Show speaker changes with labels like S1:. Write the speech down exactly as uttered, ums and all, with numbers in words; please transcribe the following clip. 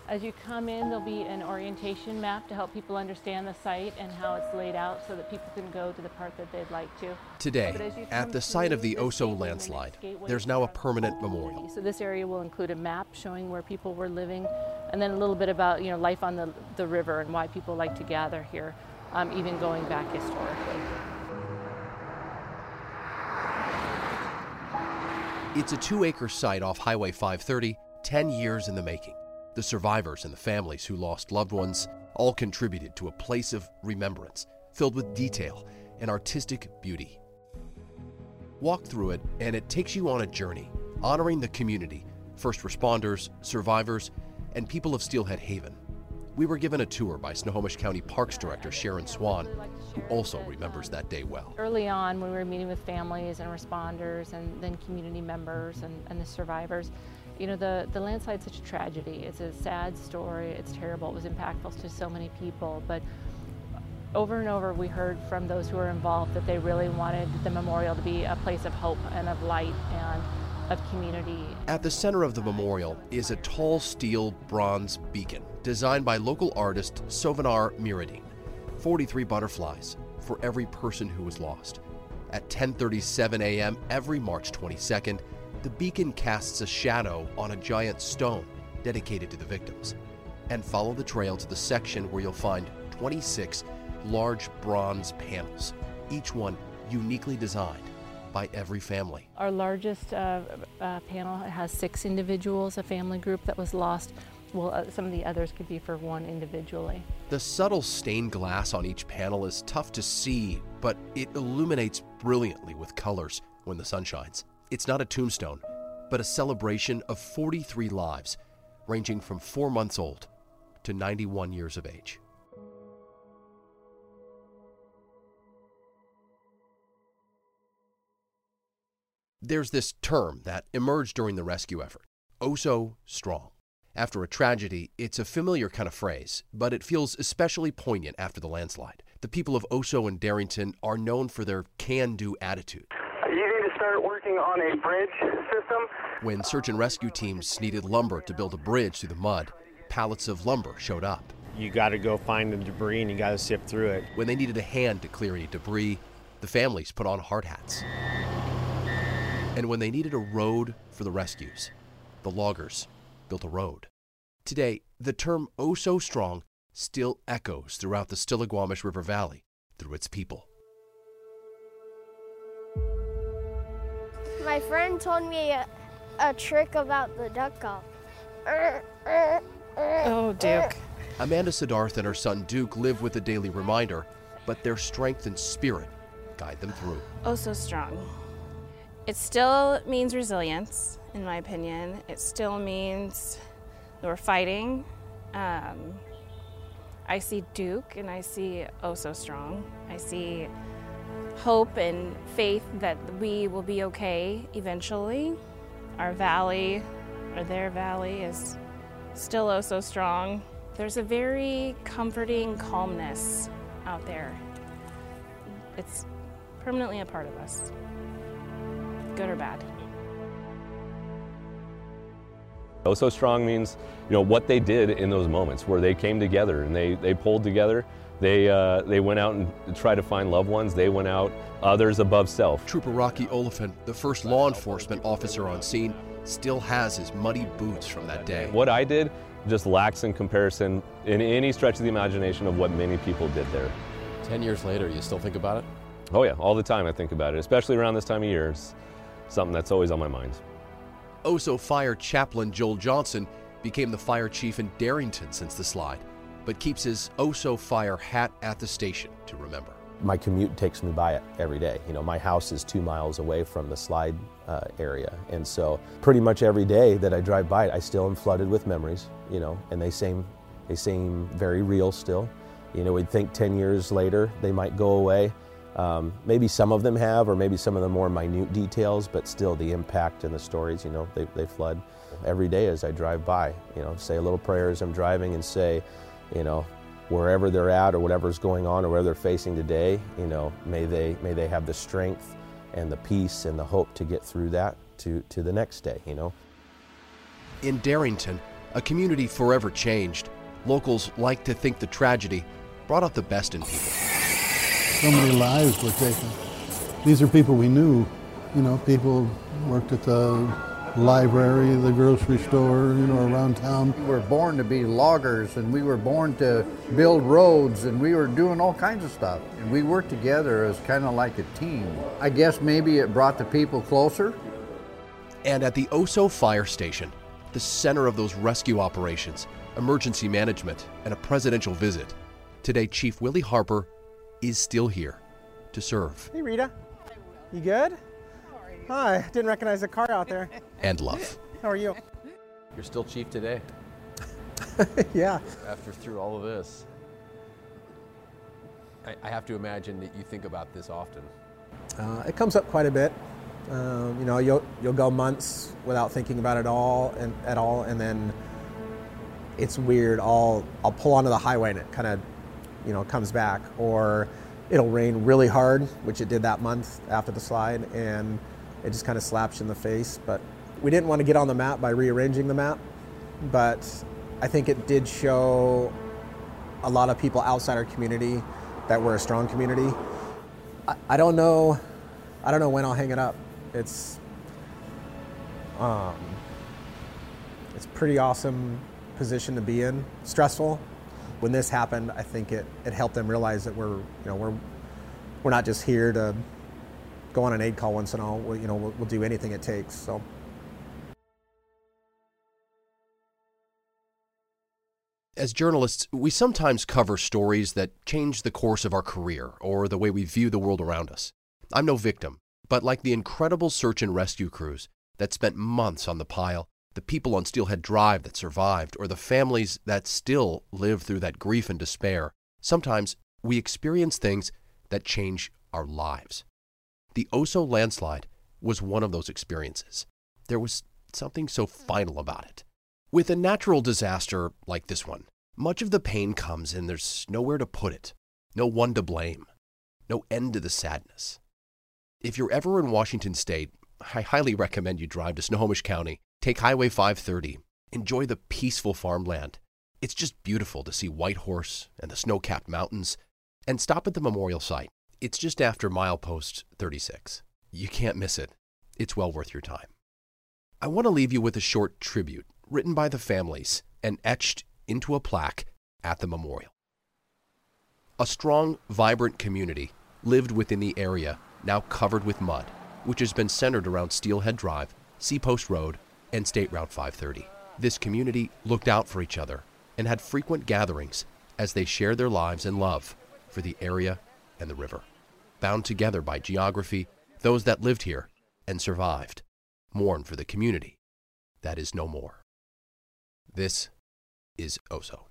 S1: As you come in, there'll be an orientation map to help people understand the site and how it's laid out so that people can go to the part that they'd like to.
S2: Today, at the site of the Oso landslide, there's now a permanent memorial.
S1: So this area will include a map showing where people were living, and then a little bit about, you know, life on the, the river and why people like to gather here, um, even going back historically.
S2: It's a two-acre site off Highway five thirty, ten years in the making. The survivors and the families who lost loved ones all contributed to a place of remembrance filled with detail and artistic beauty. Walk through it and it takes you on a journey, honoring the community, first responders, survivors, and people of Steelhead Haven. We were given a tour by Snohomish County Parks Director Sharon Swan, who also remembers that day well.
S1: Early on, when we were meeting with families and responders and then community members and, and the survivors, you know, the, the landslide's such a tragedy. It's a sad story, it's terrible, it was impactful to so many people, but over and over we heard from those who were involved that they really wanted the memorial to be a place of hope and of light and of community.
S2: At the center of the memorial is a tall steel bronze beacon designed by local artist Sovinar Miradine. forty-three butterflies for every person who was lost. At ten thirty-seven a m every March twenty-second, the beacon casts a shadow on a giant stone dedicated to the victims. And follow the trail to the section where you'll find twenty-six large bronze panels, each one uniquely designed by every family.
S1: Our largest uh, uh, panel has six individuals, a family group that was lost. Well, uh, some of the others could be for one individually.
S2: The subtle stained glass on each panel is tough to see, but it illuminates brilliantly with colors when the sun shines. It's not a tombstone, but a celebration of forty-three lives, ranging from four months old to ninety-one years of age. There's this term that emerged during the rescue effort, Oso Strong. After a tragedy, it's a familiar kind of phrase, but it feels especially poignant after the landslide. The people of Oso and Darrington are known for their can-do attitude.
S3: You need to start working on a bridge system.
S2: When search and rescue teams needed lumber to build a bridge through the mud, pallets of lumber showed up.
S4: You got to go find the debris and you got to sift through it.
S2: When they needed a hand to clear any debris, the families put on hard hats. And when they needed a road for the rescues, the loggers built a road. Today, the term Oso Strong still echoes throughout the Stillaguamish River Valley through its people.
S5: My friend told me a, a trick about the duck call.
S6: Oh, Duke.
S2: Amanda Siddharth and her son Duke live with a daily reminder, but their strength and spirit guide them through.
S6: Oso Strong. It still means resilience, in my opinion. It still means that we're fighting. Um, I see Duke and I see Oso Strong. I see hope and faith that we will be okay eventually. Our valley, or their valley, is still Oso Strong. There's a very comforting calmness out there. It's permanently a part of us. Good or bad.
S7: Oso Strong means, you know, what they did in those moments where they came together and they, they pulled together. They, uh, they went out and tried to find loved ones. They went out, others above self.
S2: Trooper Rocky Oliphant, the first law enforcement officer on scene, still has his muddy boots from that day.
S7: What I did just lacks in comparison in any stretch of the imagination of what many people did there.
S8: Ten years later, you still think about it?
S7: Oh yeah, all the time I think about it, especially around this time of year. It's something that's always on my mind.
S2: Oso Fire Chaplain Joel Johnson became the fire chief in Darrington since the slide, but keeps his Oso Fire hat at the station to remember.
S9: My commute takes me by it every day. You know, my house is two miles away from the slide uh, area, and so pretty much every day that I drive by it, I still am flooded with memories. You know, and they seem they seem very real still. You know, we'd think ten years later they might go away. Um, maybe some of them have, or maybe some of the more minute details, but still the impact and the stories, you know, they, they flood every day as I drive by. You know, say a little prayer as I'm driving and say, you know, wherever they're at or whatever's going on or whatever they're facing today, you know, may they may they have the strength and the peace and the hope to get through that to, to the next day, you know.
S2: In Darrington, A community forever changed. Locals like to think the tragedy brought out the best in people.
S10: So many lives were taken. These are people we knew. You know, people worked at the library, the grocery store, you know, around town.
S11: We were born to be loggers, and we were born to build roads, and we were doing all kinds of stuff. And we worked together as kind of like a team. I guess maybe it brought the people closer.
S2: And at the Oso Fire Station, the center of those rescue operations, emergency management, and a presidential visit, today Chief Willie Harper is still here to serve.
S12: Hey Rita, you good? How are you? Hi, didn't recognize the car out there.
S2: And love.
S12: How are you?
S8: You're still chief today.
S12: Yeah.
S8: After through all of this. I, I have to imagine that you think about this often.
S12: Uh, it comes up quite a bit. Um, you know, you'll you'll go months without thinking about it all and at all, and then it's weird. I'll I'll pull onto the highway and it kind of, you know, comes back, or it'll rain really hard, which it did that month after the slide, and it just kind of slaps you in the face. But we didn't want to get on the map by rearranging the map, but I think it did show a lot of people outside our community that we're a strong community. I, I don't know, I don't know when I'll hang it up. It's, um, it's a pretty awesome position to be in. Stressful. When this happened, I think it, it helped them realize that we're, you know, we're, we're not just here to go on an aid call once in a while. We'll, you know, we'll, we'll do anything it takes. So.
S2: As journalists, we sometimes cover stories that change the course of our career or the way we view the world around us. I'm no victim, but like the incredible search and rescue crews that spent months on the pile, the people on Steelhead Drive that survived, or the families that still live through that grief and despair, sometimes we experience things that change our lives. The Oso landslide was one of those experiences. There was something so final about it. With a natural disaster like this one, much of the pain comes and there's nowhere to put it, no one to blame, no end to the sadness. If you're ever in Washington State, I highly recommend you drive to Snohomish County, take Highway five thirty, enjoy the peaceful farmland. It's just beautiful to see Whitehorse and the snow-capped mountains, and stop at the memorial site. It's just after milepost thirty-six. You can't miss it. It's well worth your time. I want to leave you with a short tribute written by the families and etched into a plaque at the memorial. A strong, vibrant community lived within the area now covered with mud, which has been centered around Steelhead Drive, Seapost Road, and State Route five thirty. This community looked out for each other and had frequent gatherings as they shared their lives and love for the area and the river. Bound together by geography, those that lived here and survived mourn for the community that is no more. This is Oso.